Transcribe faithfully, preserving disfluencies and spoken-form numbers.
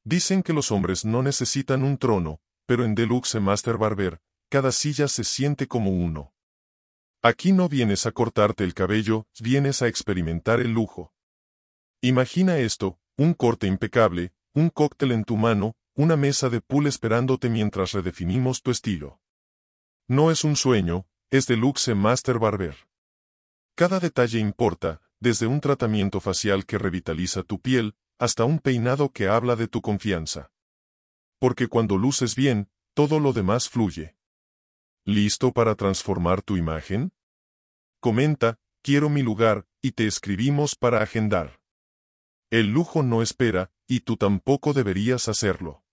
Dicen que los hombres no necesitan un trono, pero en Deluxe Master Barber, cada silla se siente como uno. Aquí no vienes a cortarte el cabello, vienes a experimentar el lujo. Imagina esto, un corte impecable, un cóctel en tu mano, una mesa de pool esperándote mientras redefinimos tu estilo. No es un sueño, es Deluxe Master Barber. Cada detalle importa, desde un tratamiento facial que revitaliza tu piel, hasta un peinado que habla de tu confianza. Porque cuando luces bien, todo lo demás fluye. ¿Listo para transformar tu imagen? Comenta, quiero mi lugar, y te escribimos para agendar. El lujo no espera, y tú tampoco deberías hacerlo.